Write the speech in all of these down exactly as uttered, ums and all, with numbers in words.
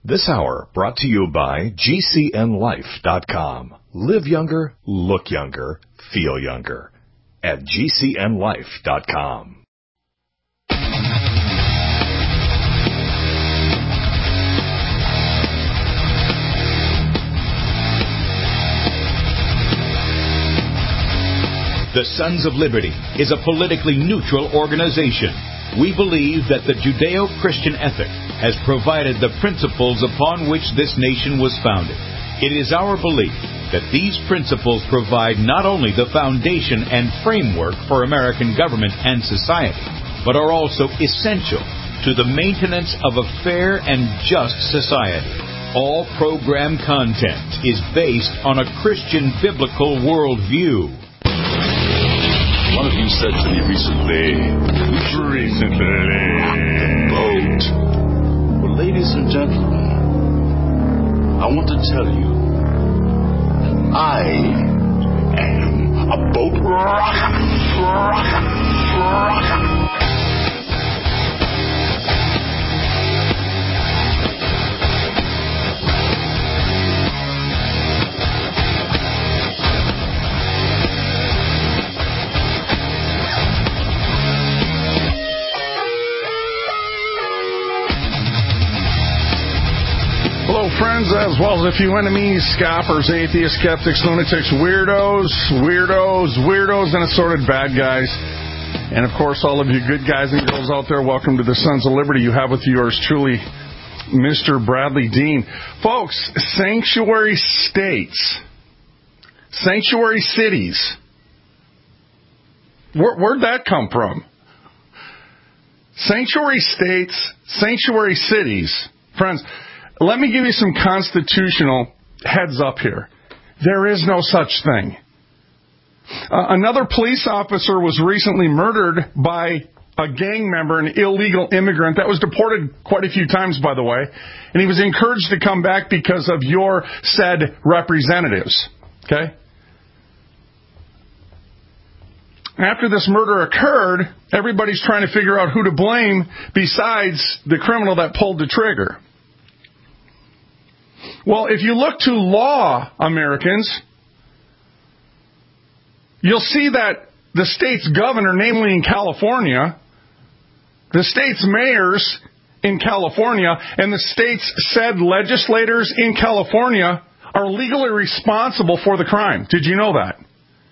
This hour brought to you by G C N life dot com. Live younger, look younger, feel younger at G C N life dot com. The Sons of Liberty is a politically neutral organization. We believe that the Judeo-Christian ethic has provided the principles upon which this nation was founded. It is our belief that these principles provide not only the foundation and framework for American government and society, but are also essential to the maintenance of a fair and just society. All program content is based on a Christian biblical worldview. One of you said to me recently, recently, boat. Well, ladies and gentlemen, I want to tell you that I am a boat rocker, rocker, rocker. Hello, friends, as well as a few enemies, scoffers, atheists, skeptics, lunatics, weirdos, weirdos, weirdos, and assorted bad guys. And, of course, all of you good guys and girls out there, welcome to the Sons of Liberty. You have with yours truly, Mister Bradley Dean. Folks, sanctuary states, sanctuary cities, where, where'd that come from? Sanctuary states, sanctuary cities. Friends, let me give you some constitutional heads up here. There is no such thing. Uh, another police officer was recently murdered by a gang member, an illegal immigrant that was deported quite a few times, by the way, and he was encouraged to come back because of your said representatives. Okay? After this murder occurred, everybody's trying to figure out who to blame besides the criminal that pulled the trigger. Well, if you look to law, Americans, you'll see that the state's governor, namely in California, the state's mayors in California, and the state's said legislators in California are legally responsible for the crime. Did you know that?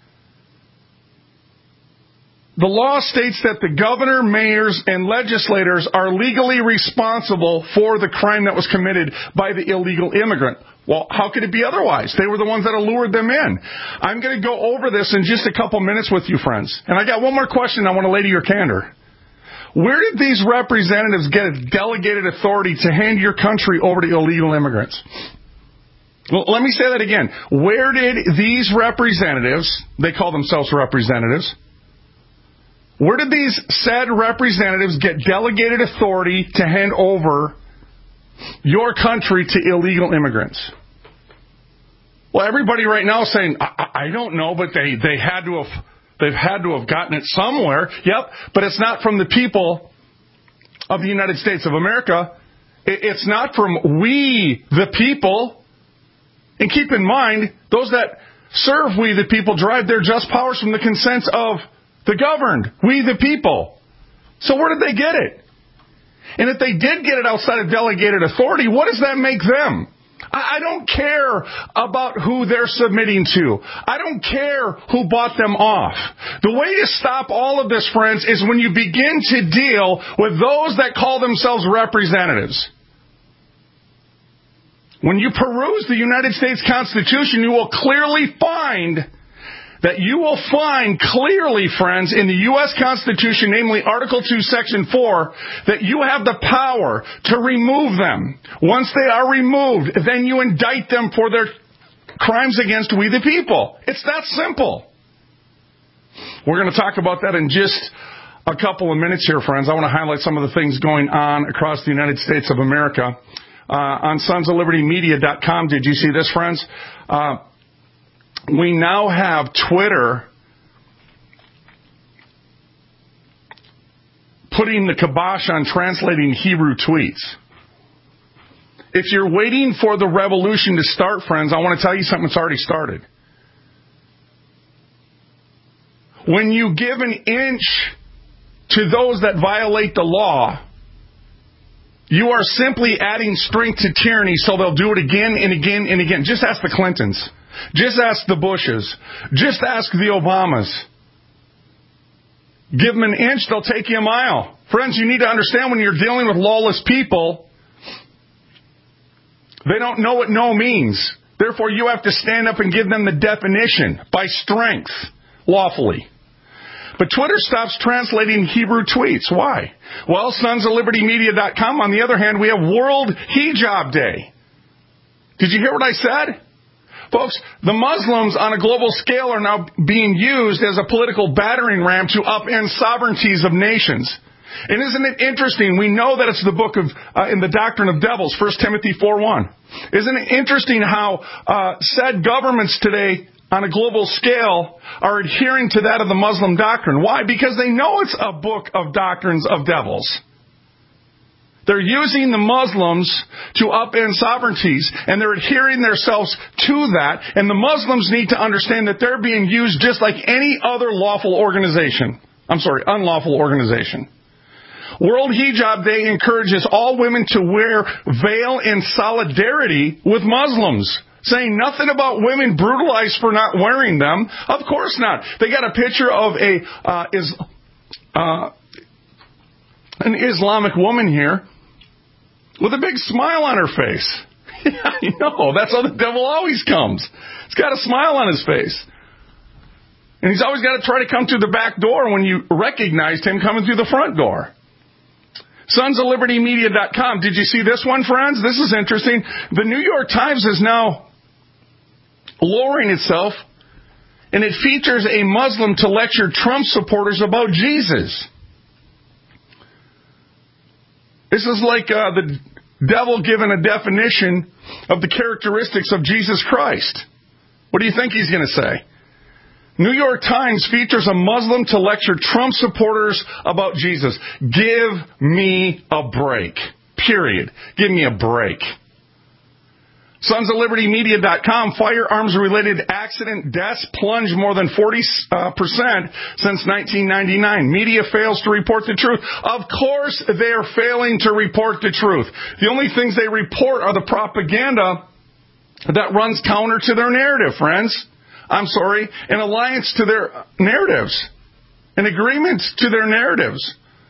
The law states that the governor, mayors, and legislators are legally responsible for the crime that was committed by the illegal immigrant. Well, how could it be otherwise? They were the ones that lured them in. I'm going to go over this in just a couple minutes with you, friends. And I got one more question I want to lay to your candor. Where did these representatives get a delegated authority to hand your country over to illegal immigrants? Well, let me say that again. Where did these representatives, they call themselves representatives, where did these said representatives get delegated authority to hand over your country to illegal immigrants? Well, everybody right now is saying, I, I don't know, but they, they had to have they've had to have gotten it somewhere. Yep, but it's not from the people of the United States of America. It, it's not from we the people. And keep in mind, those that serve we the people derive their just powers from the consent of the governed, we the people. So where did they get it? And if they did get it outside of delegated authority, what does that make them? I don't care about who they're submitting to. I don't care who bought them off. The way to stop all of this, friends, is when you begin to deal with those that call themselves representatives. When you peruse the United States Constitution, you will clearly find that you will find clearly, friends, in the U S Constitution, namely Article two, Section four, that you have the power to remove them. Once they are removed, then you indict them for their crimes against we the people. It's that simple. We're going to talk about that in just a couple of minutes here, friends. I want to highlight some of the things going on across the United States of America. Uh, on sons of liberty media dot com, did you see this, friends? Uh, We now have Twitter putting the kibosh on translating Hebrew tweets. If you're waiting for the revolution to start, friends, I want to tell you something that's already started. When you give an inch to those that violate the law, you are simply adding strength to tyranny, so they'll do it again and again and again. Just ask the Clintons. Just ask the Bushes. Just ask the Obamas. Give them an inch, they'll take you a mile. Friends, you need to understand when you're dealing with lawless people, they don't know what no means. Therefore, you have to stand up and give them the definition by strength, lawfully. But Twitter stops translating Hebrew tweets. Why? Well, sons of liberty media dot com, on the other hand, we have World Hijab Day. Did you hear what I said? Folks, the Muslims on a global scale are now being used as a political battering ram to upend sovereignties of nations. And isn't it interesting? We know that it's the book of, uh, in the doctrine of devils, First Timothy four one. Isn't it interesting how uh, said governments today on a global scale are adhering to that of the Muslim doctrine? Why? Because they know it's a book of doctrines of devils. They're using the Muslims to upend sovereignties, and they're adhering themselves to that. And the Muslims need to understand that they're being used just like any other lawful organization. I'm sorry, unlawful organization. World Hijab Day encourages all women to wear veil in solidarity with Muslims, saying nothing about women brutalized for not wearing them. Of course not. They got a picture of a uh, is uh, an Islamic woman here with a big smile on her face. Yeah, you know, that's how the devil always comes. He's got a smile on his face. And he's always got to try to come through the back door when you recognized him coming through the front door. sons of liberty media dot com. Did you see this one, friends? This is interesting. The New York Times is now lowering itself, and it features a Muslim to lecture Trump supporters about Jesus. This is like uh, the devil giving a definition of the characteristics of Jesus Christ. What do you think he's going to say? New York Times features a Muslim to lecture Trump supporters about Jesus. Give me a break. Period. Give me a break. sons of liberty media dot com, firearms-related accident deaths plunged more than forty percent since nineteen ninety-nine. Media fails to report the truth. Of course they are failing to report the truth. The only things they report are the propaganda that runs counter to their narrative, friends. I'm sorry, an alliance to their narratives, an agreement to their narratives.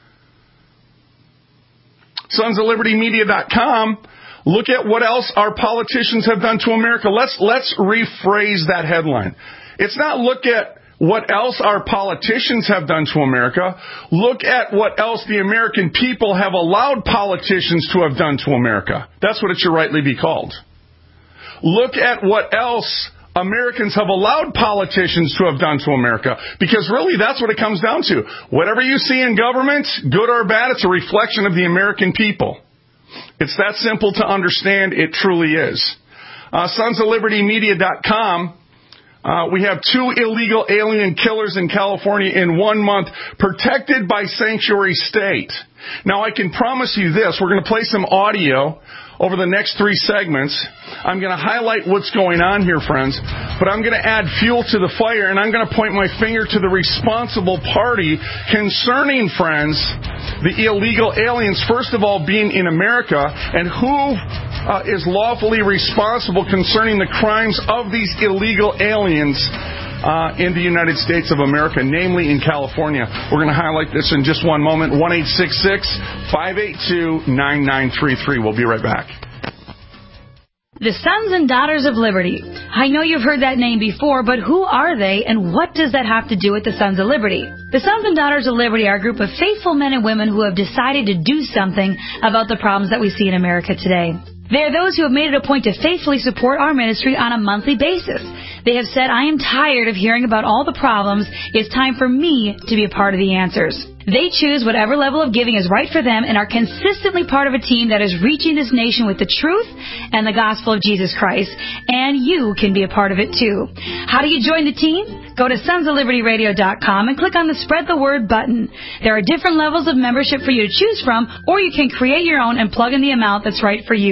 sons of liberty media dot com, look at what else our politicians have done to America. Let's let's rephrase that headline. It's not look at what else our politicians have done to America. Look at what else the American people have allowed politicians to have done to America. That's what it should rightly be called. Look at what else Americans have allowed politicians to have done to America. Because really, that's what it comes down to. Whatever you see in government, good or bad, it's a reflection of the American people. It's that simple to understand. It truly is. Uh, sons of liberty media dot com. Uh, we have two illegal alien killers in California in one month, protected by sanctuary state. Now, I can promise you this. We're going to play some audio over the next three segments. I'm going to highlight what's going on here, friends, but I'm going to add fuel to the fire, and I'm going to point my finger to the responsible party concerning, friends, the illegal aliens, first of all, being in America, and who uh, is lawfully responsible concerning the crimes of these illegal aliens Uh, in the United States of America, namely in California. We're going to highlight this in just one moment. one eight six six, five eight two, nine nine three three. We'll be right back. The Sons and Daughters of Liberty. I know you've heard that name before, but who are they, and what does that have to do with the Sons of Liberty? The Sons and Daughters of Liberty are a group of faithful men and women who have decided to do something about the problems that we see in America today. They are those who have made it a point to faithfully support our ministry on a monthly basis. They have said, I am tired of hearing about all the problems. It's time for me to be a part of the answers. They choose whatever level of giving is right for them and are consistently part of a team that is reaching this nation with the truth and the gospel of Jesus Christ. And you can be a part of it too. How do you join the team? Go to sons of liberty radio dot com and click on the Spread the Word button. There are different levels of membership for you to choose from, or you can create your own and plug in the amount that's right for you.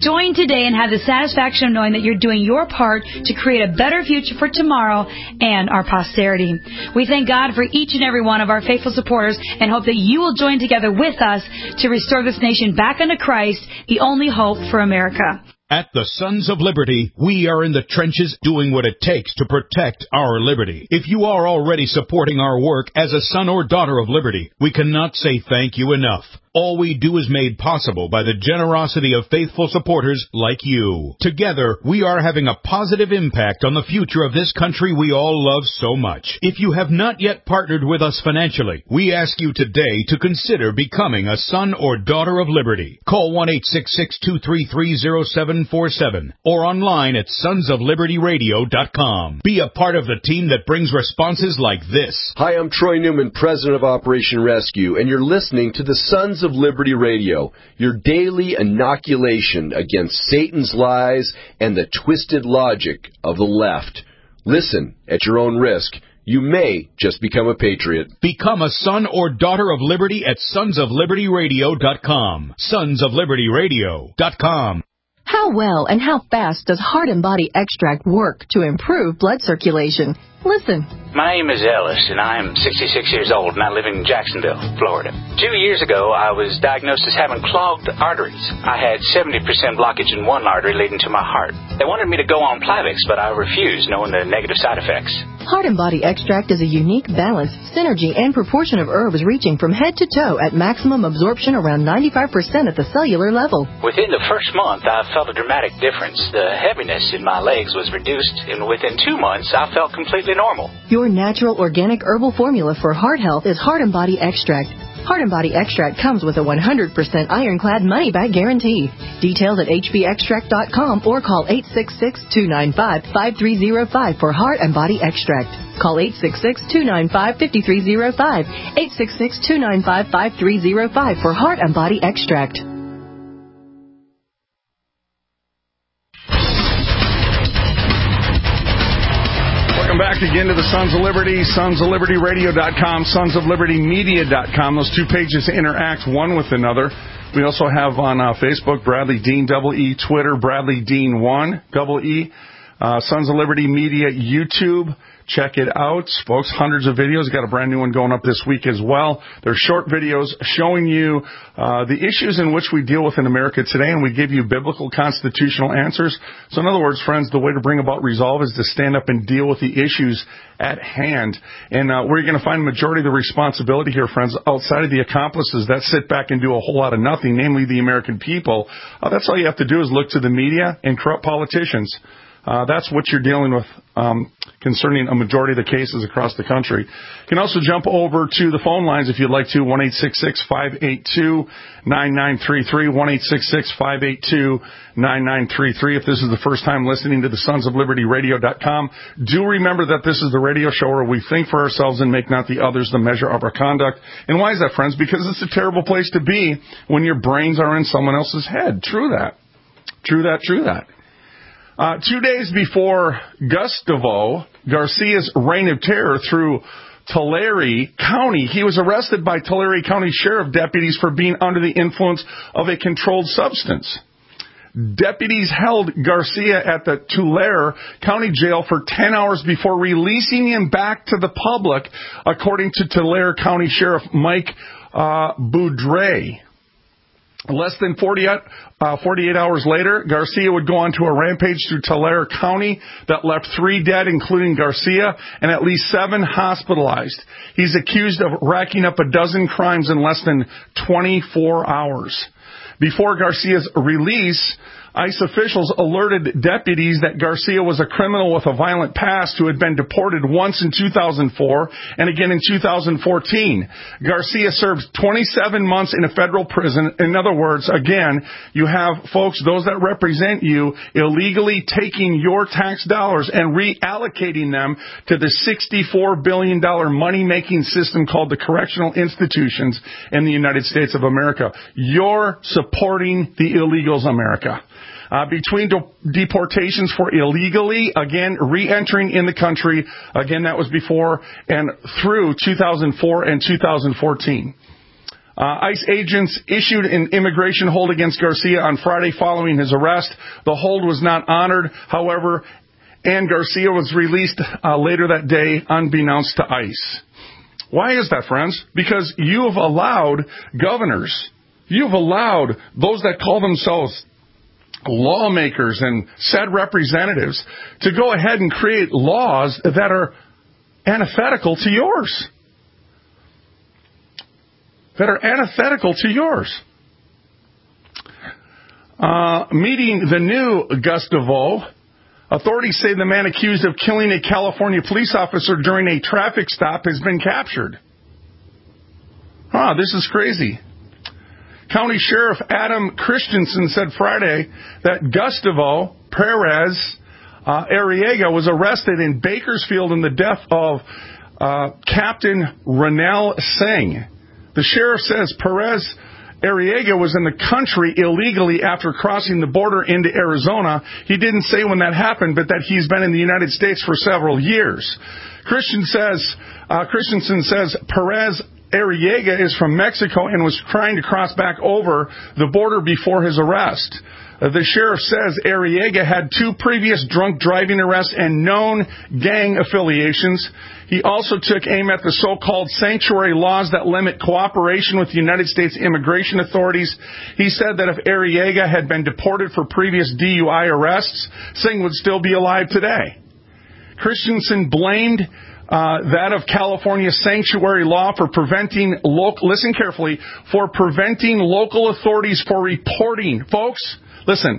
Join today and have the satisfaction of knowing that you're doing your part to create a better future for tomorrow and our posterity. We thank God for each and every one of our faithful supporters and hope that you will join together with us to restore this nation back unto Christ, the only hope for America. At the Sons of Liberty, we are in the trenches doing what it takes to protect our liberty. If you are already supporting our work as a son or daughter of liberty, we cannot say thank you enough. All we do is made possible by the generosity of faithful supporters like you. Together, we are having a positive impact on the future of this country we all love so much. If you have not yet partnered with us financially, we ask you today to consider becoming a son or daughter of liberty. Call one eight six six, two three three, zero seven four seven or online at sons of liberty radio dot com. Be a part of the team that brings responses like this. Hi, I'm Troy Newman, president of Operation Rescue, and you're listening to the Sons of Liberty Radio, your daily inoculation against Satan's lies and the twisted logic of the left. Listen at your own risk. You may just become a patriot. Become a son or daughter of liberty at sons of liberty radio dot com. sons of liberty radio dot com. How well and how fast does Heart and Body Extract work to improve blood circulation? Listen. My name is Ellis, and I am sixty-six years old, and I live in Jacksonville, Florida. Two years ago, I was diagnosed as having clogged arteries. I had seventy percent blockage in one artery leading to my heart. They wanted me to go on Plavix, but I refused, knowing the negative side effects. Heart and Body Extract is a unique balance, synergy, and proportion of herbs reaching from head to toe at maximum absorption around ninety-five percent at the cellular level. Within the first month, I felt a dramatic difference. The heaviness in my legs was reduced, and within two months, I felt completely normal. Your natural organic herbal formula for heart health is Heart and Body Extract. Heart and Body Extract comes with a one hundred percent ironclad money-back guarantee. Details at h b extract dot com or call eight six six, two nine five, five three zero five for Heart and Body Extract. Call eight six six, two nine five, five three zero five, eight six six, two nine five, five three zero five for Heart and Body Extract. Welcome back again to the Sons of Liberty, sons of liberty radio dot com, sons of liberty media dot com. Those two pages interact one with another. We also have on uh, Facebook, Bradley Dean, double E, Twitter, Bradley Dean one, double E, uh, Sons of Liberty Media, YouTube. Check it out, folks. Hundreds of videos. Got a brand new one going up this week as well. They're short videos showing you uh, the issues in which we deal with in America today, and we give you biblical constitutional answers. So in other words, friends, the way to bring about resolve is to stand up and deal with the issues at hand. And uh, where you're going to find the majority of the responsibility here, friends, outside of the accomplices that sit back and do a whole lot of nothing, namely the American people, uh, that's all you have to do is look to the media and corrupt politicians. Uh, that's what you're dealing with um, concerning a majority of the cases across the country. You can also jump over to the phone lines if you'd like to, one eight six six, five eight two, nine nine three three, one eight six six, five eight two, nine nine three three. If this is the first time listening to the sons of liberty radio dot com, do remember that this is the radio show where we think for ourselves and make not the others the measure of our conduct. And why is that, friends? Because it's a terrible place to be when your brains are in someone else's head. True that. True that, true that. Uh, two days before Gustavo Garcia's reign of terror through Tulare County, he was arrested by Tulare County Sheriff deputies for being under the influence of a controlled substance. Deputies held Garcia at the Tulare County Jail for ten hours before releasing him back to the public, according to Tulare County Sheriff Mike uh, Boudreaux. Less than forty-eight, uh, forty-eight hours later, Garcia would go on to a rampage through Tulare County that left three dead, including Garcia, and at least seven hospitalized. He's accused of racking up a dozen crimes in less than twenty-four hours. Before Garcia's release, ICE officials alerted deputies that Garcia was a criminal with a violent past who had been deported once in two thousand four and again in two thousand fourteen. Garcia served twenty-seven months in a federal prison. In other words, again, you have folks, those that represent you, illegally taking your tax dollars and reallocating them to the sixty-four billion dollars money-making system called the correctional institutions in the United States of America. You're supporting the illegals, America. Uh, between de- deportations for illegally, again, re-entering in the country, again, that was before and through two thousand four and two thousand fourteen. Uh, ICE agents issued an immigration hold against Garcia on Friday following his arrest. The hold was not honored, however, and Garcia was released uh, later that day, unbeknownst to ICE. Why is that, friends? Because you have allowed governors, you have allowed those that call themselves lawmakers and said representatives to go ahead and create laws that are antithetical to yours. That are antithetical to yours. Uh, meeting the new Gus DeVoe, authorities say the man accused of killing a California police officer during a traffic stop has been captured. Huh, this is crazy. County Sheriff Adam Christensen said Friday that Gus DeVoe Perez uh, Arriaga was arrested in Bakersfield in the death of uh, Captain Ranel Singh. The sheriff says Perez Arriaga was in the country illegally after crossing the border into Arizona. He didn't say when that happened, but that he's been in the United States for several years. Christian says, uh, Christensen says Perez Arriaga is from Mexico and was trying to cross back over the border before his arrest. Uh, the sheriff says Arriaga had two previous drunk driving arrests and known gang affiliations. He also took aim at the so-called sanctuary laws that limit cooperation with the United States immigration authorities. He said that if Arriaga had been deported for previous D U I arrests, Singh would still be alive today. Christensen blamed uh, that of California's sanctuary law for preventing, lo- listen carefully, for preventing local authorities for reporting. Folks, listen.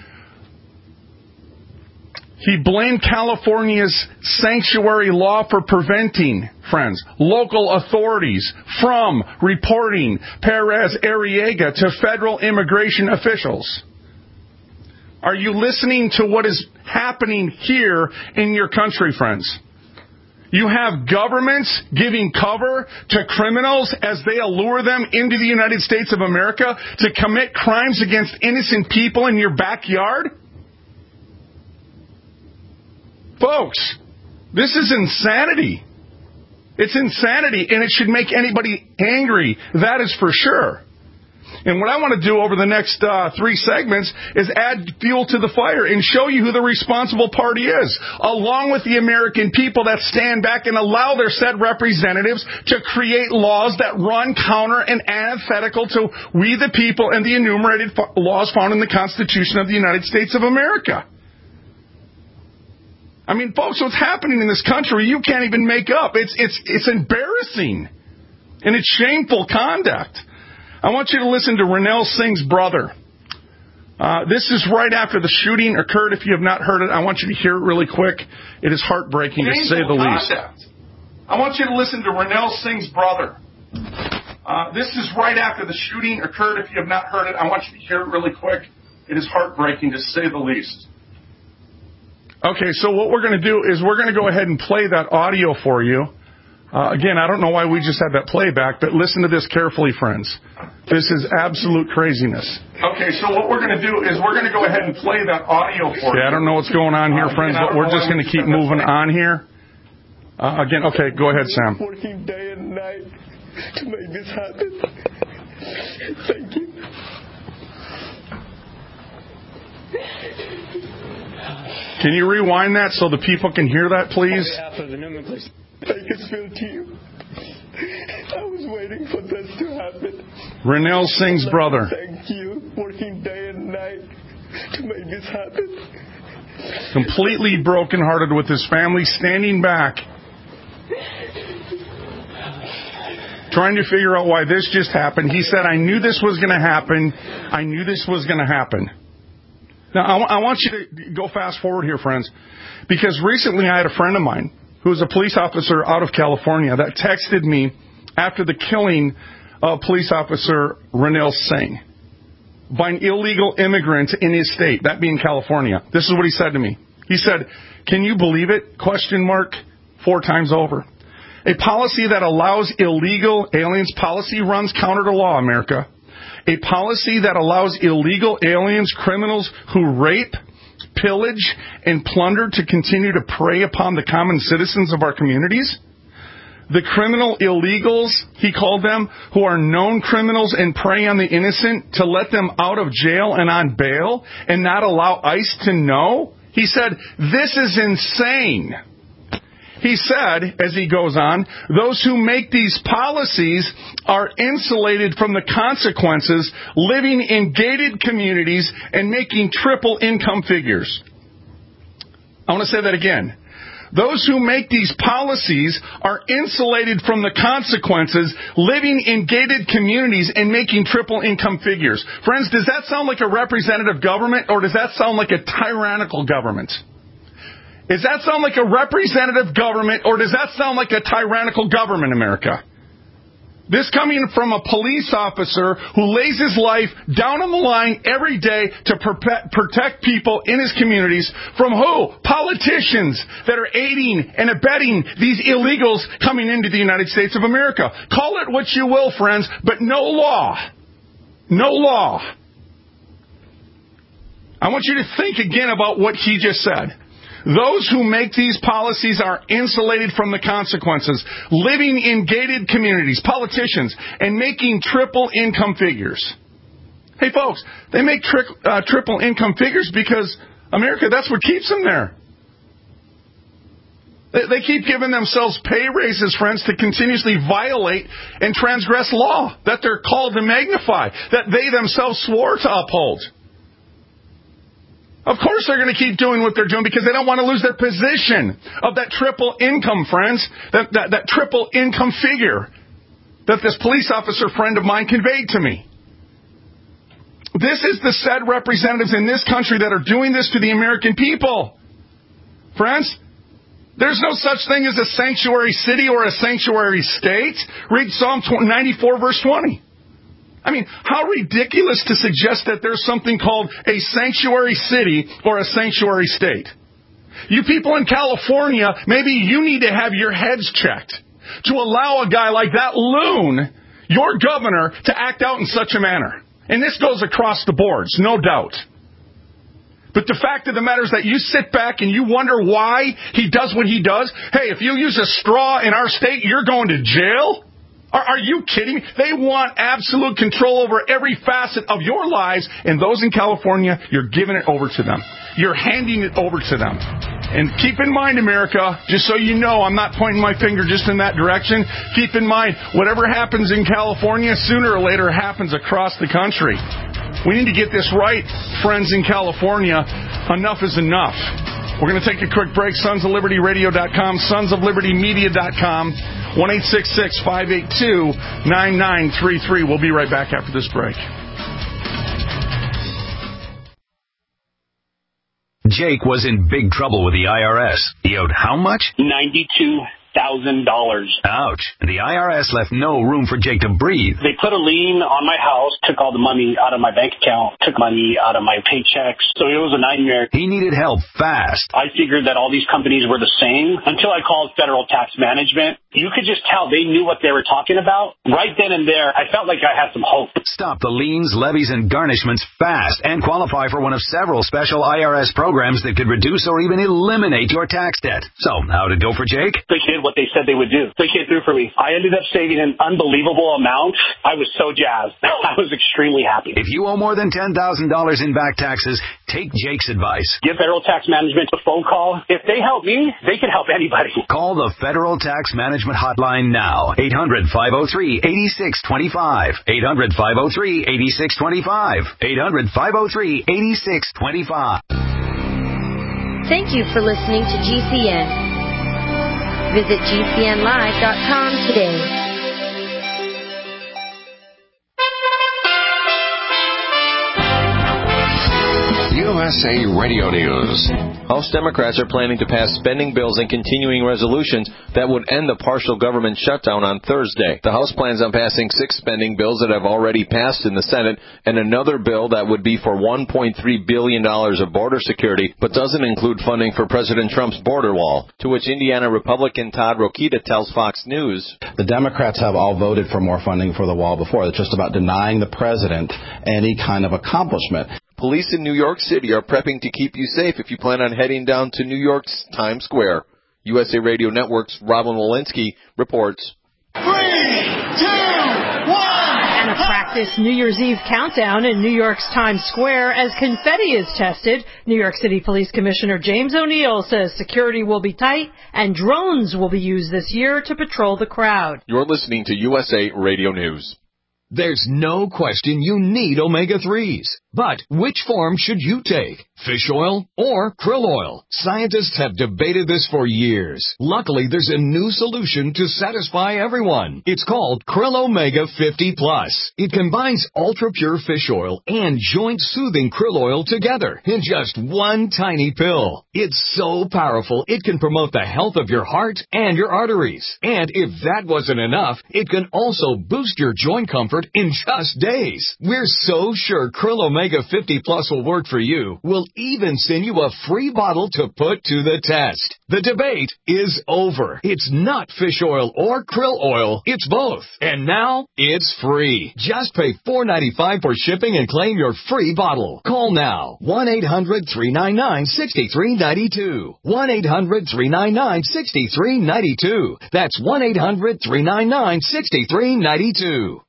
He blamed California's sanctuary law for preventing, friends, local authorities from reporting Perez Arriaga to federal immigration officials. Are you listening to what is happening here in your country, friends? You have governments giving cover to criminals as they allure them into the United States of America to commit crimes against innocent people in your backyard? Folks, this is insanity. It's insanity, and it should make anybody angry. That is for sure. And what I want to do over the next uh, three segments is add fuel to the fire and show you who the responsible party is, along with the American people that stand back and allow their said representatives to create laws that run counter and antithetical to we the people and the enumerated fo- laws found in the Constitution of the United States of America. I mean, folks, what's happening in this country, you can't even make up. It's it's it's embarrassing, and it's shameful conduct. I want you to listen to Ranel Singh's brother. Uh, this is right after the shooting occurred. If you have not heard it, I want you to hear it really quick. It is heartbreaking, to say the least. I want you to listen to Ranel Singh's brother. Uh, this is right after the shooting occurred. If you have not heard it, I want you to hear it really quick. It is heartbreaking, to say the least. Okay, so what we're going to do is we're going to go ahead and play that audio for you. Uh, again, I don't know why we just had that playback, but listen to this carefully, friends. This is absolute craziness. Okay, so what we're going to do is we're going to go ahead and play that audio for you. Okay, I don't know what's going on here, uh, friends, but we're just going to keep moving on here. Uh, again, okay, go ahead, Sam. Working day and night to make this happen. Thank you. Can you rewind that so the people can hear that, please? On behalf of the Newman Police Bakersfield team, I was waiting for this to happen. Ranel Singh's brother. Thank you, working day and night to make this happen. Completely brokenhearted with his family, standing back, trying to figure out why this just happened. He said, I knew this was going to happen. I knew this was going to happen. Now, I, w- I want you to go fast forward here, friends, because recently I had a friend of mine who was a police officer out of California that texted me after the killing of police officer Ranel Singh by an illegal immigrant in his state, that being California. This is what he said to me. He said, can you believe it? Question mark, four times over. A policy that allows illegal aliens, policy runs counter to law, America. A policy that allows illegal aliens, criminals who rape, pillage, and plunder to continue to prey upon the common citizens of our communities. the criminal illegals, he called them, who are known criminals and prey on the innocent, to let them out of jail and on bail and not allow ICE to know? He said, this is insane. He said, as he goes on, those who make these policies are insulated from the consequences, living in gated communities and making triple income figures. I want to say that again. Those who make these policies are insulated from the consequences, living in gated communities and making triple income figures. Friends, does that sound like a representative government, or does that sound like a tyrannical government? Does that sound like a representative government, or does that sound like a tyrannical government, America? This coming from a police officer who lays his life down on the line every day to protect people in his communities from who? Politicians that are aiding and abetting these illegals coming into the United States of America. Call it what you will, friends, but no law. No law. I want you to think again about what he just said. Those who make these policies are insulated from the consequences, living in gated communities, politicians, and making triple income figures. Hey, folks, they make tri- uh, triple income figures because, America, that's what keeps them there. They, they keep giving themselves pay raises, friends, to continuously violate and transgress law that they're called to magnify, that they themselves swore to uphold. Of course they're going to keep doing what they're doing because they don't want to lose their position of that triple income, friends, that, that, that triple income figure that this police officer friend of mine conveyed to me. This is the said representatives in this country that are doing this to the American people. Friends, there's no such thing as a sanctuary city or a sanctuary state. Read Psalm ninety-four, verse twenty. I mean, how ridiculous to suggest that there's something called a sanctuary city or a sanctuary state. You people in California, maybe you need to have your heads checked to allow a guy like that loon, your governor, to act out in such a manner. And this goes across the boards, no doubt. But the fact of the matter is that you sit back and you wonder why he does what he does. Hey, if you use a straw in our state, you're going to jail? Are, are you kidding me? They want absolute control over every facet of your lives, and those in California, you're giving it over to them. You're handing it over to them. And keep in mind, America, just so you know, I'm not pointing my finger just in that direction. Keep in mind, whatever happens in California, sooner or later happens across the country. We need to get this right, friends in California. Enough is enough. We're going to take a quick break. sons of liberty radio dot com, sons of liberty media dot com, one eight six six, five eight two, nine nine three three. We'll be right back after this break. Jake was in big trouble with the I R S. He owed how much? ninety-two thousand dollars. Ouch. And the I R S left no room for Jake to breathe. They put a lien on my house, took all the money out of my bank account, took money out of my paychecks. So it was a nightmare. He needed help fast. I figured that all these companies were the same until I called Federal Tax Management. You could just tell they knew what they were talking about. Right then and there, I felt like I had some hope. Stop the liens, levies, and garnishments fast and qualify for one of several special I R S programs that could reduce or even eliminate your tax debt. So, how'd it go for Jake? They did what they said they would do. They came through for me. I ended up saving an unbelievable amount. I was so jazzed. I was extremely happy. If you owe more than ten thousand dollars in back taxes, take Jake's advice. Give Federal Tax Management a phone call. If they help me, they can help anybody. Call the Federal Tax Management Hotline now. eight hundred, five oh three, eight six two five. eight hundred, five oh three, eight six two five. eight hundred, five oh three, eight six two five. Thank you for listening to G C N. Visit G C N live dot com today. U S A Radio News. House Democrats are planning to pass spending bills and continuing resolutions that would end the partial government shutdown on Thursday. The House plans on passing six spending bills that have already passed in the Senate and another bill that would be for one point three billion dollars of border security, but doesn't include funding for President Trump's border wall, to which Indiana Republican Todd Rokita tells Fox News. The Democrats have all voted for more funding for the wall before. It's just about denying the president any kind of accomplishment. Police in New York City are prepping to keep you safe if you plan on heading down to New York's Times Square. U S A Radio Network's Robin Walensky reports. Three, two, one. And a practice New Year's Eve countdown in New York's Times Square as confetti is tested. New York City Police Commissioner James O'Neill says security will be tight and drones will be used this year to patrol the crowd. You're listening to U S A Radio News. There's no question you need omega threes. But which form should you take? Fish oil or krill oil? Scientists have debated this for years. Luckily, there's a new solution to satisfy everyone. It's called Krill Omega fifty plus. It combines ultra-pure fish oil and joint-soothing krill oil together in just one tiny pill. It's so powerful, it can promote the health of your heart and your arteries. And if that wasn't enough, it can also boost your joint comfort in just days. We're so sure Krill Omega fifty plus will work for you. We'll even send you a free bottle to put to the test. The debate is over. It's not fish oil or krill oil. It's both. And now it's free. Just pay four dollars and ninety-five cents for shipping and claim your free bottle. Call now. one eight hundred three nine nine six three nine two. one eight hundred three nine nine six three nine two. That's one eight hundred three nine nine six three nine two.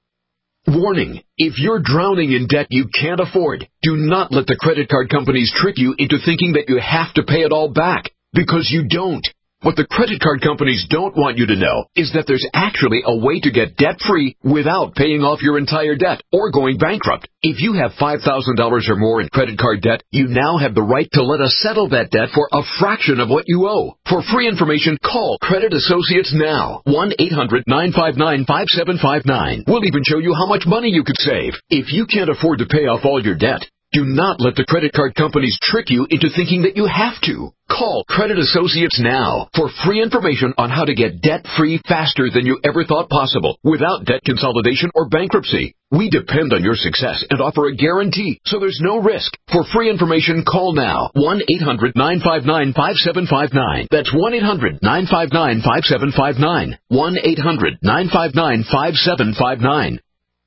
Warning, if you're drowning in debt you can't afford, do not let the credit card companies trick you into thinking that you have to pay it all back, because you don't. What the credit card companies don't want you to know is that there's actually a way to get debt-free without paying off your entire debt or going bankrupt. If you have five thousand dollars or more in credit card debt, you now have the right to let us settle that debt for a fraction of what you owe. For free information, call Credit Associates now. one eight hundred nine five nine five seven five nine. We'll even show you how much money you could save. If you can't afford to pay off all your debt, do not let the credit card companies trick you into thinking that you have to. Call Credit Associates now for free information on how to get debt-free faster than you ever thought possible without debt consolidation or bankruptcy. We depend on your success and offer a guarantee, so there's no risk. For free information, call now. one eight hundred nine five nine five seven five nine. That's one eight hundred nine five nine five seven five nine. one eight hundred nine five nine five seven five nine.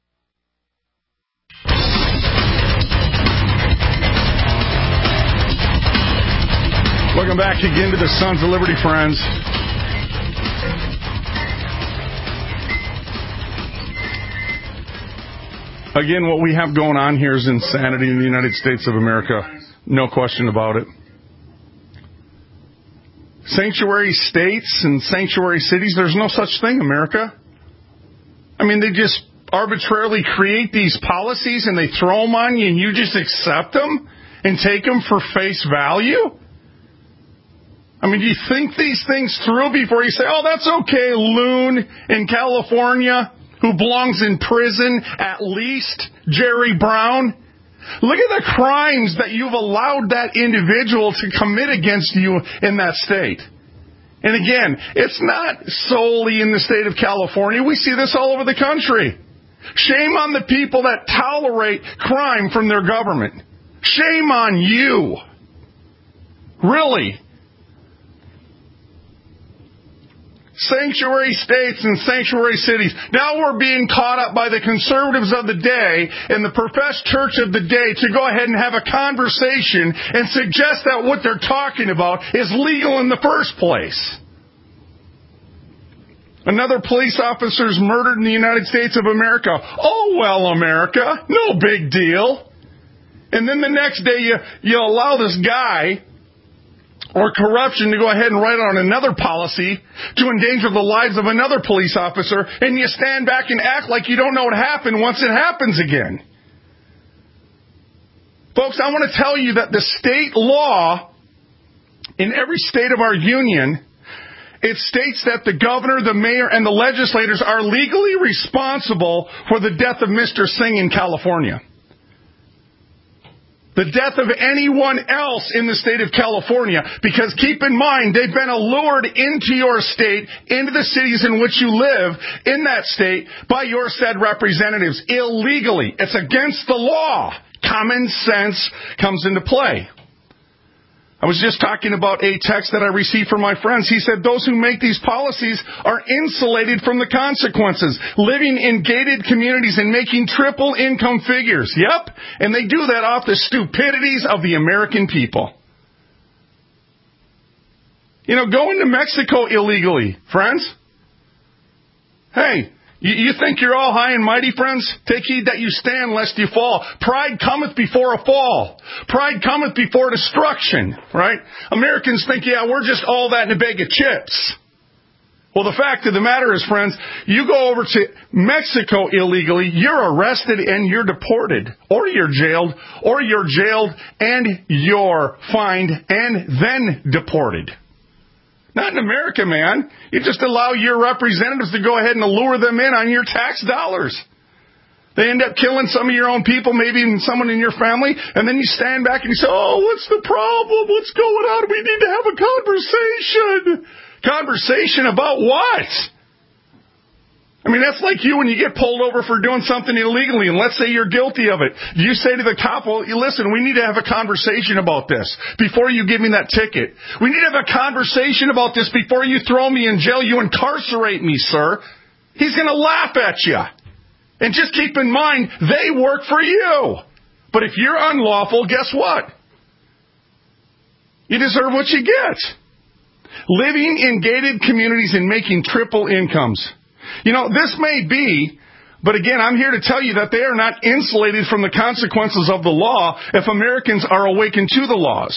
Welcome back again to the Sons of Liberty, friends. Again, what we have going on here is insanity in the United States of America. No question about it. Sanctuary states and sanctuary cities, there's no such thing, America. I mean, they just arbitrarily create these policies and they throw them on you and you just accept them and take them for face value? I mean, do you think these things through before you say, oh, that's okay, loon in California who belongs in prison, at least, Jerry Brown? Look at the crimes that you've allowed that individual to commit against you in that state. And again, it's not solely in the state of California. We see this all over the country. Shame on the people that tolerate crime from their government. Shame on you. Really. Sanctuary states and sanctuary cities. Now we're being caught up by the conservatives of the day and the professed church of the day to go ahead and have a conversation and suggest that what they're talking about is legal in the first place. Another police officer is murdered in the United States of America. Oh, well, America, no big deal. And then the next day you, you allow this guy or corruption to go ahead and write on another policy to endanger the lives of another police officer, and you stand back and act like you don't know what happened once it happens again. Folks, I want to tell you that the state law in every state of our union, it states that the governor, the mayor, and the legislators are legally responsible for the death of Mister Singh in California. The death of anyone else in the state of California. Because keep in mind, they've been allured into your state, into the cities in which you live, in that state, by your said representatives, illegally. It's against the law. Common sense comes into play. I was just talking about a text that I received from my friends. He said those who make these policies are insulated from the consequences, living in gated communities and making triple income figures. Yep, and they do that off the stupidities of the American people. You know, go into Mexico illegally, friends. Hey, you, you think you're all high and mighty, friends? Take heed that you stand lest you fall. Pride cometh before a fall. Pride cometh before destruction, right? Americans think, yeah, we're just all that in a bag of chips. Well, the fact of the matter is, friends, you go over to Mexico illegally, you're arrested and you're deported, or you're jailed, or you're jailed and you're fined and then deported. Not in America, man. You just allow your representatives to go ahead and lure them in on your tax dollars. They end up killing some of your own people, maybe even someone in your family, and then you stand back and you say, oh, what's the problem? What's going on? We need to have a conversation. Conversation about what? I mean, that's like you when you get pulled over for doing something illegally, and let's say you're guilty of it. You say to the cop, well, listen, we need to have a conversation about this before you give me that ticket. We need to have a conversation about this before you throw me in jail. You incarcerate me, sir. He's going to laugh at you. And just keep in mind, they work for you. But if you're unlawful, guess what? You deserve what you get. Living in gated communities and making triple incomes. You know, this may be, but again, I'm here to tell you that they are not insulated from the consequences of the law if Americans are awakened to the laws.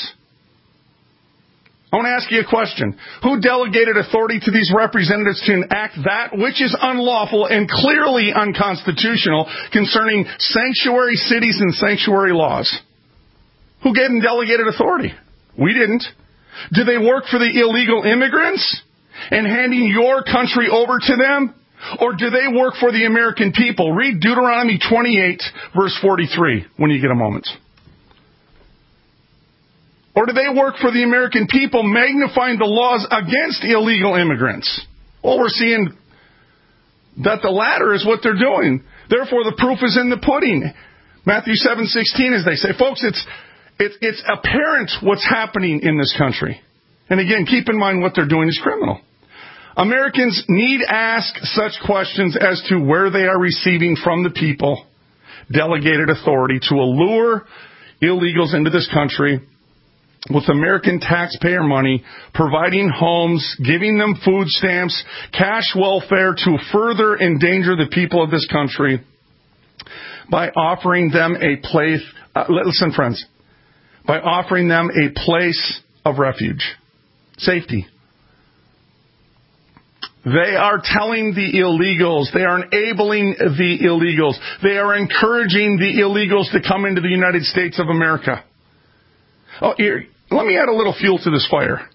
I want to ask you a question. Who delegated authority to these representatives to enact that which is unlawful and clearly unconstitutional concerning sanctuary cities and sanctuary laws? Who gave them delegated authority? We didn't. Do they work for the illegal immigrants and handing your country over to them? Or do they work for the American people? Read Deuteronomy twenty-eight, verse forty-three, when you get a moment. Or do they work for the American people, magnifying the laws against illegal immigrants? Well, we're seeing that the latter is what they're doing. Therefore, the proof is in the pudding. Matthew seven sixteen, as they say. Folks, it's It's, it's apparent what's happening in this country. And again, keep in mind what they're doing is criminal. Americans need ask such questions as to where they are receiving from the people delegated authority to allure illegals into this country with American taxpayer money, providing homes, giving them food stamps, cash welfare to further endanger the people of this country by offering them a place. Uh, listen, friends. By offering them a place of refuge, safety. They are telling the illegals, they are enabling the illegals, they are encouraging the illegals to come into the United States of America. Oh, here, let me add a little fuel to this fire.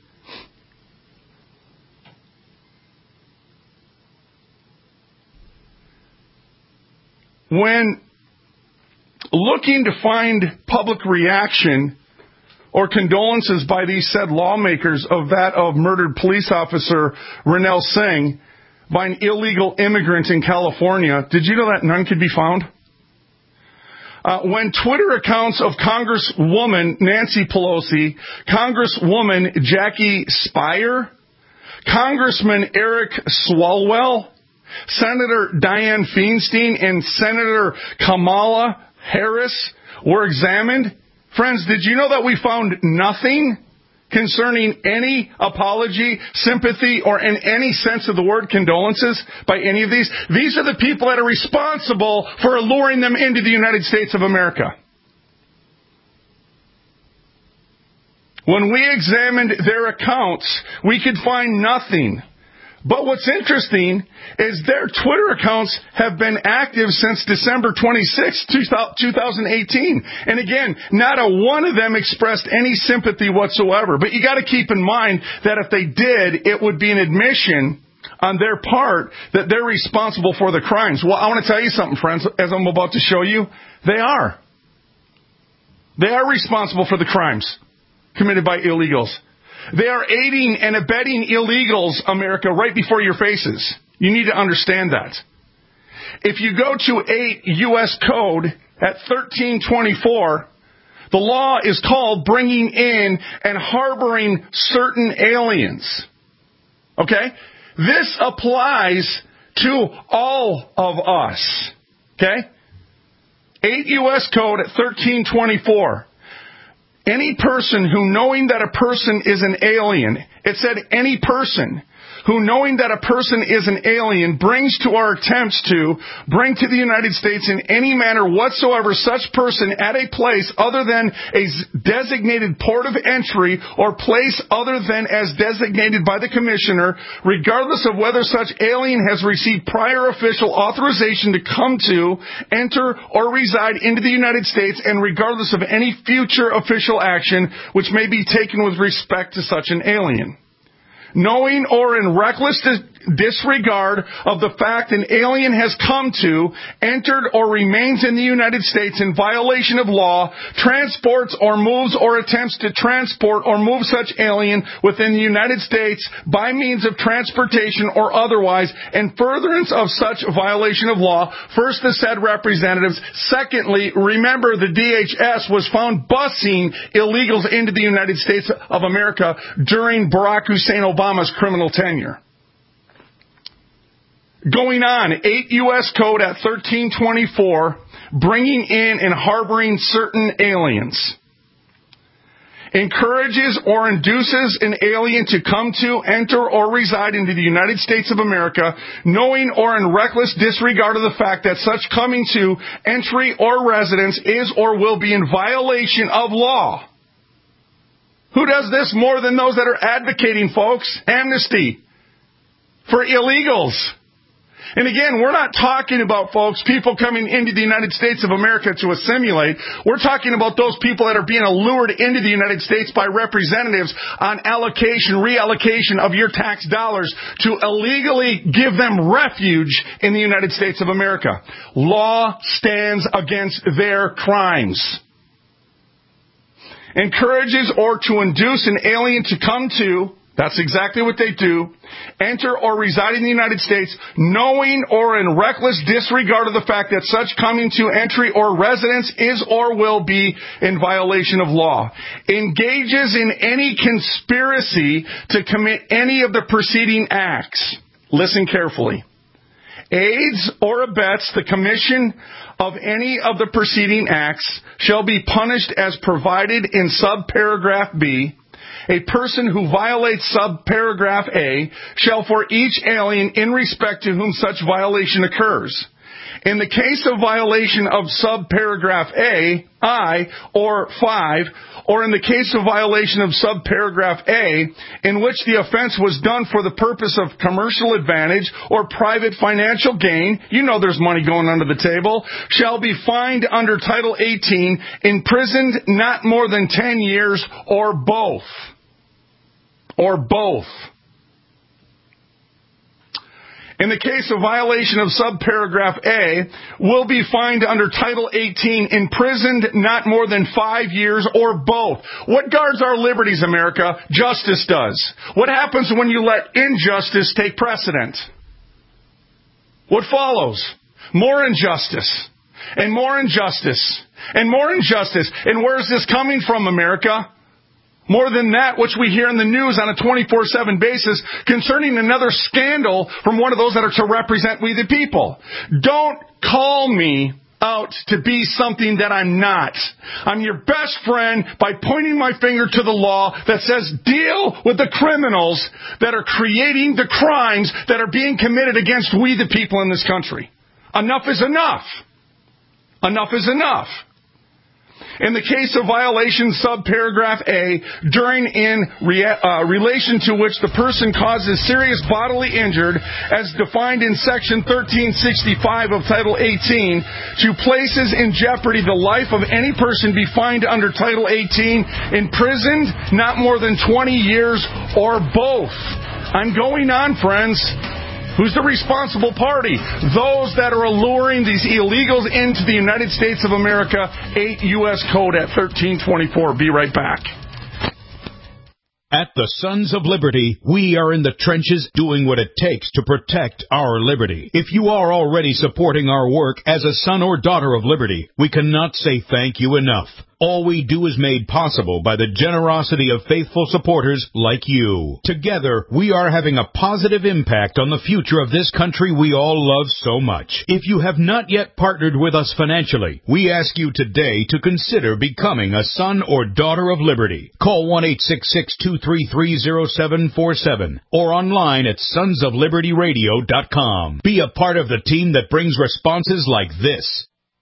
When looking to find public reaction or condolences by these said lawmakers of that of murdered police officer Ronell Singh by an illegal immigrant in California, did you know that none could be found? Uh, when Twitter accounts of Congresswoman Nancy Pelosi, Congresswoman Jackie Speier, Congressman Eric Swalwell, Senator Dianne Feinstein, and Senator Kamala Harris were examined, friends, did you know that we found nothing concerning any apology, sympathy, or in any sense of the word condolences by any of these? These are the people that are responsible for alluring them into the United States of America. When we examined their accounts, we could find nothing. But what's interesting is their Twitter accounts have been active since December twenty-sixth, two thousand eighteen. And again, not a one of them expressed any sympathy whatsoever. But you got to keep in mind that if they did, it would be an admission on their part that they're responsible for the crimes. Well, I want to tell you something, friends, as I'm about to show you. They are. They are responsible for the crimes committed by illegals. They are aiding and abetting illegals, America, right before your faces. You need to understand that. If you go to eight U S Code at thirteen twenty-four, the law is called bringing in and harboring certain aliens. Okay? This applies to all of us. Okay? eight U S Code at thirteen twenty-four. Any person who, knowing that a person is an alien, it said any person who, knowing that a person is an alien, brings to or attempts to bring to the United States in any manner whatsoever such person at a place other than a designated port of entry or place other than as designated by the Commissioner, regardless of whether such alien has received prior official authorization to come to, enter, or reside into the United States, and regardless of any future official action which may be taken with respect to such an alien. Knowing or in reckless disregard of the fact an alien has come to, entered, or remains in the United States in violation of law, transports or moves or attempts to transport or move such alien within the United States by means of transportation or otherwise, in furtherance of such violation of law, first the said representatives. Secondly, remember the D H S was found busing illegals into the United States of America during Barack Hussein Obama's criminal tenure. Going on, eight U S Code at thirteen twenty-four, bringing in and harboring certain aliens. Encourages or induces an alien to come to, enter, or reside into the United States of America, knowing or in reckless disregard of the fact that such coming to, entry, or residence is or will be in violation of law. Who does this more than those that are advocating, folks? Amnesty for illegals. And again, we're not talking about, folks, people coming into the United States of America to assimilate. We're talking about those people that are being allured into the United States by representatives on allocation, reallocation of your tax dollars to illegally give them refuge in the United States of America. Law stands against their crimes. Encourages or to induce an alien to come to, that's exactly what they do, enter or reside in the United States, knowing or in reckless disregard of the fact that such coming to, entry, or residence is or will be in violation of law. Engages in any conspiracy to commit any of the preceding acts. Listen carefully. Aids or abets the commission of any of the preceding acts shall be punished as provided in subparagraph B. A person who violates subparagraph A shall for each alien in respect to whom such violation occurs. In the case of violation of subparagraph A, I, or five, or in the case of violation of subparagraph A, in which the offense was done for the purpose of commercial advantage or private financial gain, you know there's money going under the table, shall be fined under Title eighteen, imprisoned not more than ten years, or both. Or both. In the case of violation of subparagraph A, will be fined under Title eighteen, imprisoned not more than five years, or both. What guards our liberties, America? Justice does. What happens when you let injustice take precedent? What follows? More injustice. And more injustice. And more injustice. And where is this coming from, America? More than that, which we hear in the news on a twenty-four seven basis concerning another scandal from one of those that are to represent we the people. Don't call me out to be something that I'm not. I'm your best friend by pointing my finger to the law that says deal with the criminals that are creating the crimes that are being committed against we the people in this country. Enough is enough. Enough is enough. In the case of violation subparagraph A, during in rea- uh, relation to which the person causes serious bodily injury, as defined in Section thirteen sixty-five of Title eighteen, to places in jeopardy the life of any person be fined under Title eighteen, imprisoned not more than twenty years, or both. I'm going on, friends. Who's the responsible party? Those that are alluring these illegals into the United States of America. eight U S Code at thirteen twenty-four. Be right back. At the Sons of Liberty, we are in the trenches doing what it takes to protect our liberty. If you are already supporting our work as a son or daughter of liberty, we cannot say thank you enough. All we do is made possible by the generosity of faithful supporters like you. Together, we are having a positive impact on the future of this country we all love so much. If you have not yet partnered with us financially, we ask you today to consider becoming a son or daughter of liberty. Call one eight six six, two three three, zero seven four seven or online at sons of liberty radio dot com. Be a part of the team that brings responses like this.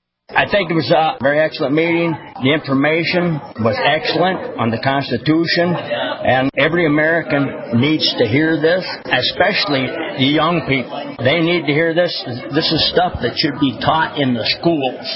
I think it was a very excellent meeting. The information was excellent on the Constitution, and every American needs to hear this, especially the young people. They need to hear this. This is stuff that should be taught in the schools.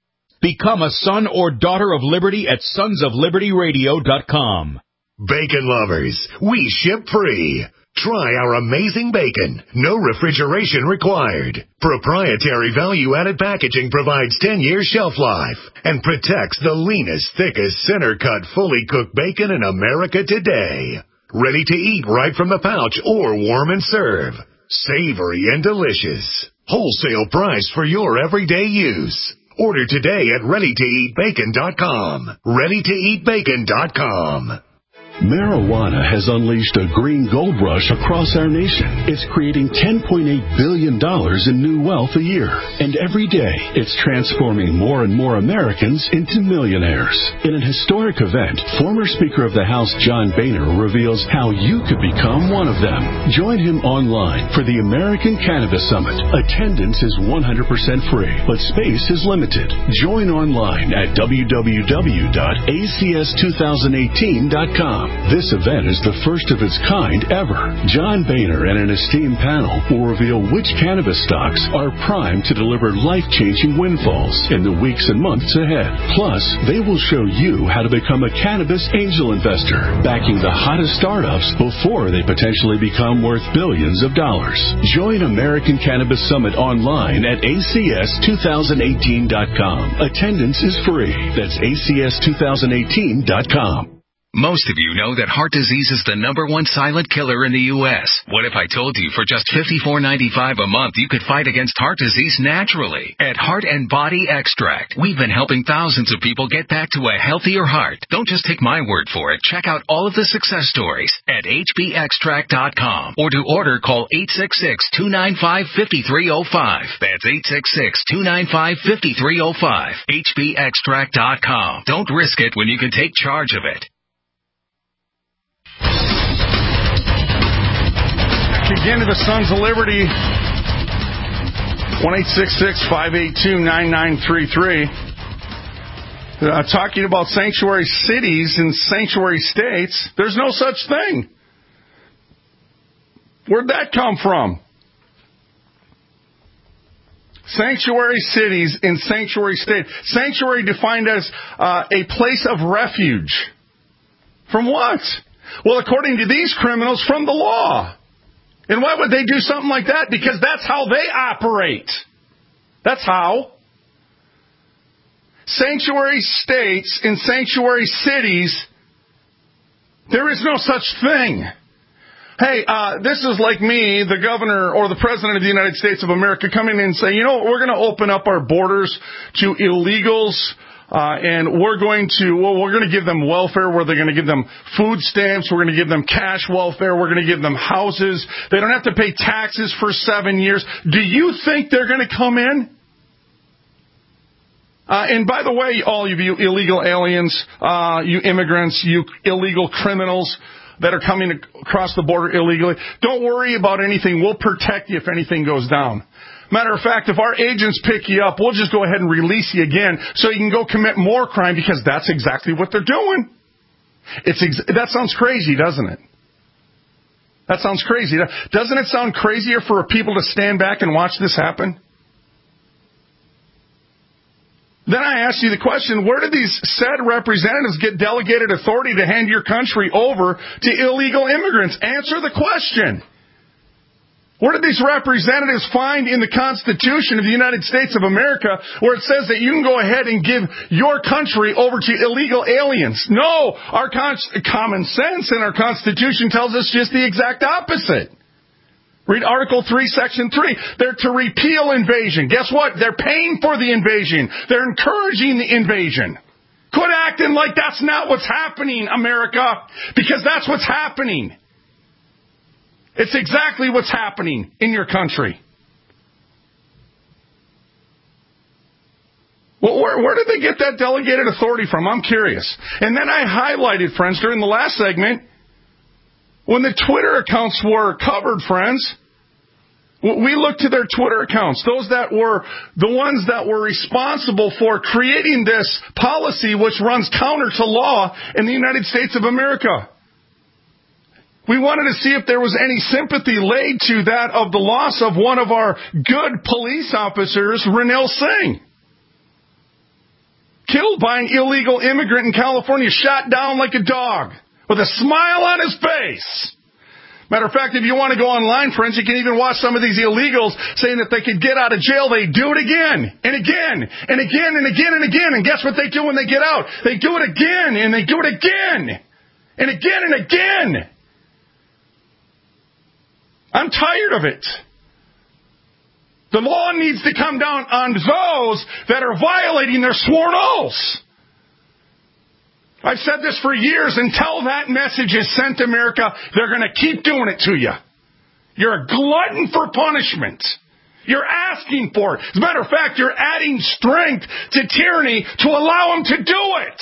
Become a son or daughter of liberty at sons of liberty radio dot com. Bacon lovers, we ship free. Try our amazing bacon. No refrigeration required. Proprietary value-added packaging provides ten years shelf life and protects the leanest, thickest, center-cut, fully cooked bacon in America today. Ready to eat right from the pouch or warm and serve. Savory and delicious. Wholesale price for your everyday use. Order today at ready to eat bacon dot com. ready to eat bacon dot com. Marijuana has unleashed a green gold rush across our nation. It's creating ten point eight billion dollars in new wealth a year. And every day, it's transforming more and more Americans into millionaires. In an historic event, former Speaker of the House John Boehner reveals how you could become one of them. Join him online for the American Cannabis Summit. Attendance is one hundred percent free, but space is limited. Join online at w w w dot a c s two thousand eighteen dot com. This event is the first of its kind ever. John Boehner and an esteemed panel will reveal which cannabis stocks are primed to deliver life-changing windfalls in the weeks and months ahead. Plus, they will show you how to become a cannabis angel investor, backing the hottest startups before they potentially become worth billions of dollars. Join American Cannabis Summit online at a c s two thousand eighteen dot com. Attendance is free. That's a c s two thousand eighteen dot com. Most of you know that heart disease is the number one silent killer in the U S What if I told you for just fifty-four ninety-five a month you could fight against heart disease naturally? At Heart and Body Extract, we've been helping thousands of people get back to a healthier heart. Don't just take my word for it. Check out all of the success stories at h b extract dot com or to order call eight six six, two nine five, five three zero five. That's eight six six, two nine five, five three zero five. h b extract dot com. Don't risk it when you can take charge of it. Again to the Sons of Liberty, one eight six six, five eight two, nine nine three three. Uh, talking about sanctuary cities and sanctuary states, there's no such thing. Where'd that come from? Sanctuary cities and sanctuary states. Sanctuary defined as uh, a place of refuge. From what? Well, according to these criminals, from the law. And why would they do something like that? Because that's how they operate. That's how. Sanctuary states and sanctuary cities, there is no such thing. Hey, uh, this is like me, the governor or the president of the United States of America, coming in and saying, you know, we're going to open up our borders to illegals. Uh, and we're going to, well, we're going to give them welfare. We're going to give them food stamps. We're going to give them cash welfare. We're going to give them houses. They don't have to pay taxes for seven years. Do you think they're going to come in? Uh, and by the way, all of you illegal aliens, uh, you immigrants, you illegal criminals that are coming across the border illegally, don't worry about anything. We'll protect you if anything goes down. Matter of fact, if our agents pick you up, we'll just go ahead and release you again so you can go commit more crime, because that's exactly what they're doing. It's ex- that sounds crazy, doesn't it? That sounds crazy. Doesn't it sound crazier for people to stand back and watch this happen? Then I ask you the question, where did these said representatives get delegated authority to hand your country over to illegal immigrants? Answer the question. Where did these representatives find in the Constitution of the United States of America where it says that you can go ahead and give your country over to illegal aliens? No, our con- common sense in our Constitution tells us just the exact opposite. Read Article three, Section three. They're to repeal invasion. Guess what? They're paying for the invasion. They're encouraging the invasion. Quit acting like that's not what's happening, America, because that's what's happening. It's exactly what's happening in your country. Well, where, where did they get that delegated authority from? I'm curious. And then I highlighted, friends, during the last segment, when the Twitter accounts were covered, friends, we looked to their Twitter accounts, those that were the ones that were responsible for creating this policy which runs counter to law in the United States of America. We wanted to see if there was any sympathy laid to that of the loss of one of our good police officers, Renell Singh. Killed by an illegal immigrant in California, shot down like a dog, with a smile on his face. Matter of fact, if you want to go online, friends, you can even watch some of these illegals saying that they could get out of jail. They do it again and again and again and again and again. And guess what they do when they get out? They do it again and they do it again and again and again. I'm tired of it. The law needs to come down on those that are violating their sworn oaths. I've said this for years. Until that message is sent to America, they're going to keep doing it to you. You're a glutton for punishment. You're asking for it. As a matter of fact, you're adding strength to tyranny to allow them to do it.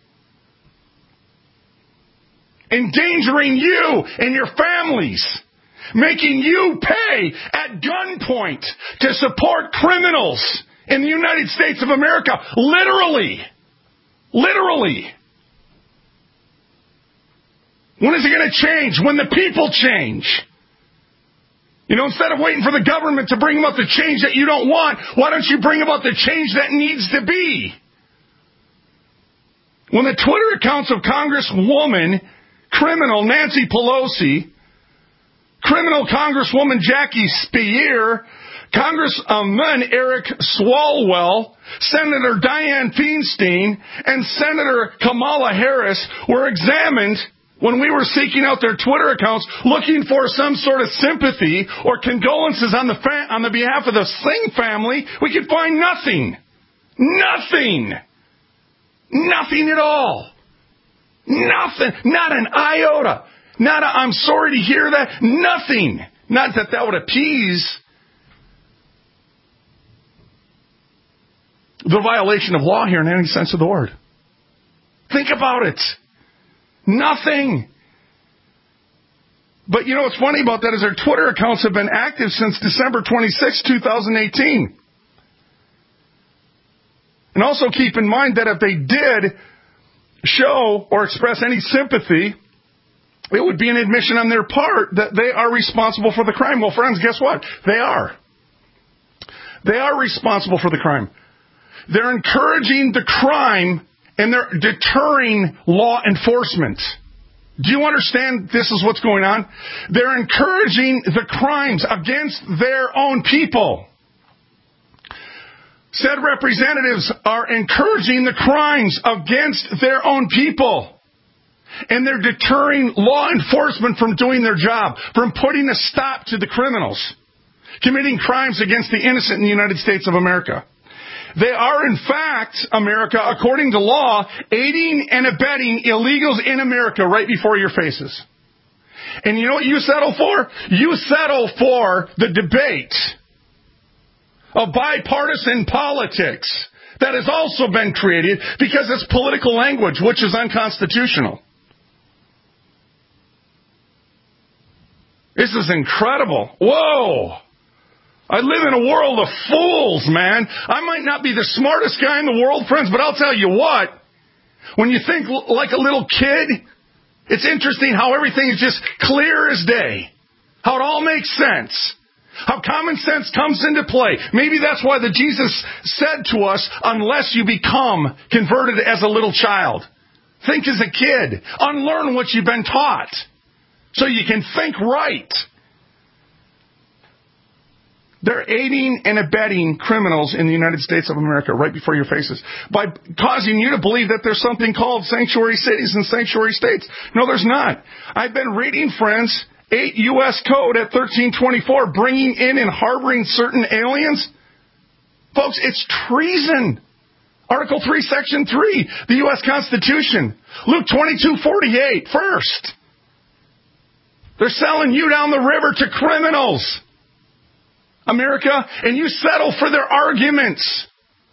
Endangering you and your families. Making you pay at gunpoint to support criminals in the United States of America. Literally. Literally. When is it going to change? When the people change. You know, instead of waiting for the government to bring about the change that you don't want, why don't you bring about the change that needs to be? When the Twitter accounts of Congresswoman, criminal Nancy Pelosi, criminal Congresswoman Jackie Speier, Congressman Eric Swalwell, Senator Dianne Feinstein, and Senator Kamala Harris were examined when we were seeking out their Twitter accounts looking for some sort of sympathy or condolences on the fa- on the behalf of the Singh family, we could find nothing. Nothing. Nothing at all. Nothing. Not an iota. Not a, I'm sorry to hear that. Nothing. Not that that would appease the violation of law here in any sense of the word. Think about it. Nothing. But you know what's funny about that is their Twitter accounts have been active since December twenty-sixth, twenty eighteen. And also keep in mind that if they did show or express any sympathy, it would be an admission on their part that they are responsible for the crime. Well, friends, guess what? They are. They are responsible for the crime. They're encouraging the crime and they're deterring law enforcement. Do you understand this is what's going on? They're encouraging the crimes against their own people. Said representatives are encouraging the crimes against their own people. And they're deterring law enforcement from doing their job, from putting a stop to the criminals committing crimes against the innocent in the United States of America. They are, in fact, America, according to law, aiding and abetting illegals in America right before your faces. And you know what you settle for? You settle for the debate of bipartisan politics that has also been created because it's political language, which is unconstitutional. This is incredible. Whoa! I live in a world of fools, man. I might not be the smartest guy in the world, friends, but I'll tell you what. When you think like a little kid, it's interesting how everything is just clear as day. How it all makes sense. How common sense comes into play. Maybe that's why the Jesus said to us, unless you become converted as a little child. Think as a kid. Unlearn what you've been taught. So you can think right. They're aiding and abetting criminals in the United States of America right before your faces by causing you to believe that there's something called sanctuary cities and sanctuary states. No, there's not. I've been reading, friends, eight U S Code at thirteen twenty-four, bringing in and harboring certain aliens. Folks, it's treason Article three, Section three, the U S Constitution. Luke twenty-two forty-eight, first. They're selling you down the river to criminals, America, and you settle for their arguments.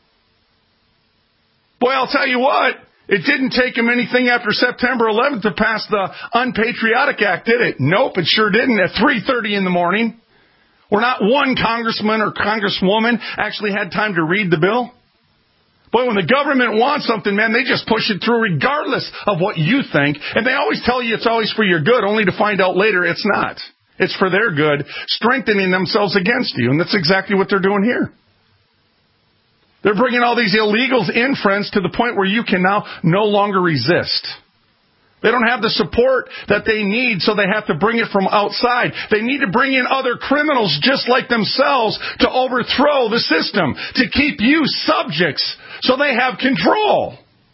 Boy, I'll tell you what, it didn't take them anything after September eleventh to pass the Unpatriotic Act, did it? Nope, it sure didn't, at three thirty in the morning, where not one congressman or congresswoman actually had time to read the bill. Boy, when the government wants something, man, they just push it through regardless of what you think. And they always tell you it's always for your good, only to find out later it's not. It's for their good, strengthening themselves against you. And that's exactly what they're doing here. They're bringing all these illegals in, friends, to the point where you can now no longer resist. They don't have the support that they need, so they have to bring it from outside. They need to bring in other criminals just like themselves to overthrow the system, to keep you subjects so they have control.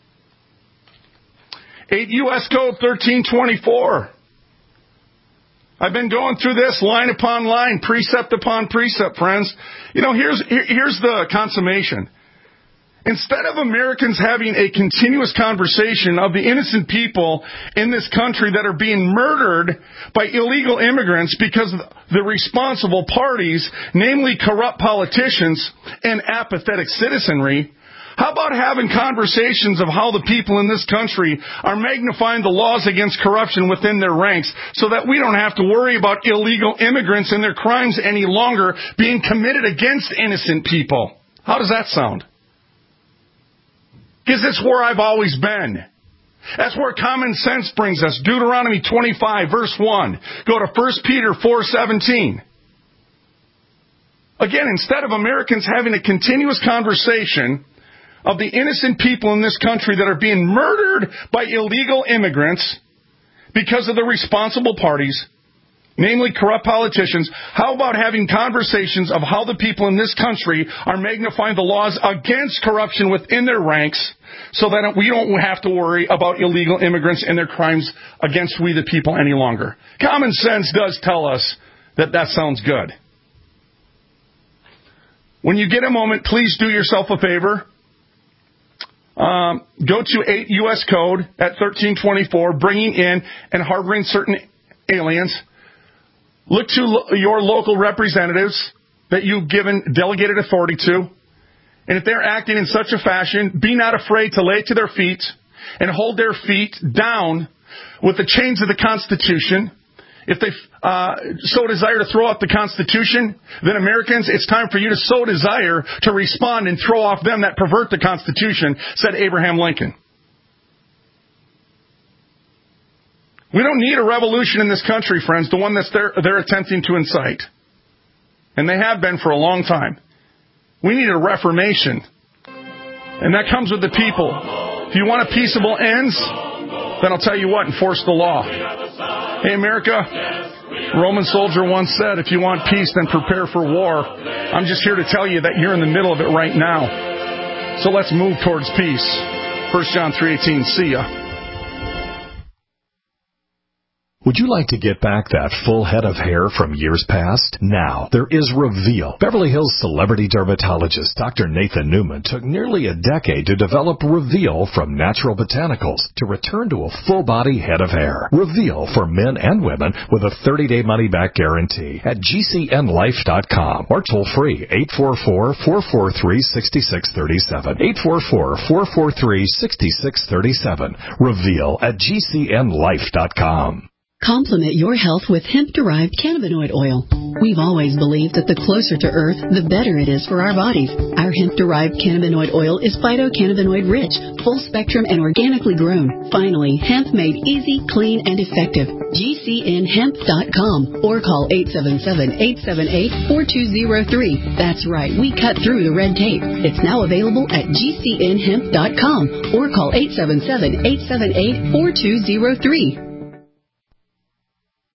eight U S Code thirteen twenty-four. I've been going through this line upon line, precept upon precept, friends. You know, here's here's the consummation. Instead of Americans having a continuous conversation of the innocent people in this country that are being murdered by illegal immigrants because the responsible parties, namely corrupt politicians and apathetic citizenry, how about having conversations of how the people in this country are magnifying the laws against corruption within their ranks so that we don't have to worry about illegal immigrants and their crimes any longer being committed against innocent people? How does that sound? Because it's where I've always been. That's where common sense brings us. Deuteronomy twenty-five, verse one. Go to First Peter four seventeen. Again, instead of Americans having a continuous conversation of the innocent people in this country that are being murdered by illegal immigrants because of the responsible parties, namely corrupt politicians, how about having conversations of how the people in this country are magnifying the laws against corruption within their ranks so that we don't have to worry about illegal immigrants and their crimes against we the people any longer? Common sense does tell us that that sounds good. When you get a moment, please do yourself a favor. Um, go to eight U S Code at thirteen twenty-four, bringing in and harboring certain aliens. Look to lo- your local representatives that you've given delegated authority to. And if they're acting in such a fashion, be not afraid to lay to their feet and hold their feet down with the chains of the Constitution. If they uh, so desire to throw out the Constitution, then Americans, it's time for you to so desire to respond and throw off them that pervert the Constitution, said Abraham Lincoln. We don't need a revolution in this country, friends, the one that they're, they're attempting to incite. And they have been for a long time. We need a reformation. And that comes with the people. If you want a peaceable ends, then I'll tell you what, enforce the law. Hey, America, a Roman soldier once said, if you want peace, then prepare for war. I'm just here to tell you that you're in the middle of it right now. So let's move towards peace. First John three eighteen. See ya. Would you like to get back that full head of hair from years past? Now, there is Reveal. Beverly Hills celebrity dermatologist Doctor Nathan Newman took nearly a decade to develop Reveal from natural botanicals to return to a full-body head of hair. Reveal for men and women with a thirty-day money-back guarantee at G C N life dot com or toll-free eight four four, four four three, six six three seven. eight four four, four four three, six six three seven. Reveal at G C N life dot com. Complement your health with hemp-derived cannabinoid oil. We've always believed that the closer to Earth, the better it is for our bodies. Our hemp-derived cannabinoid oil is phytocannabinoid-rich, full-spectrum, and organically grown. Finally, hemp made easy, clean, and effective. G C N hemp dot com or call eight seven seven, eight seven eight, four two zero three. That's right, we cut through the red tape. It's now available at G C N hemp dot com or call eight seven seven, eight seven eight, four two zero three.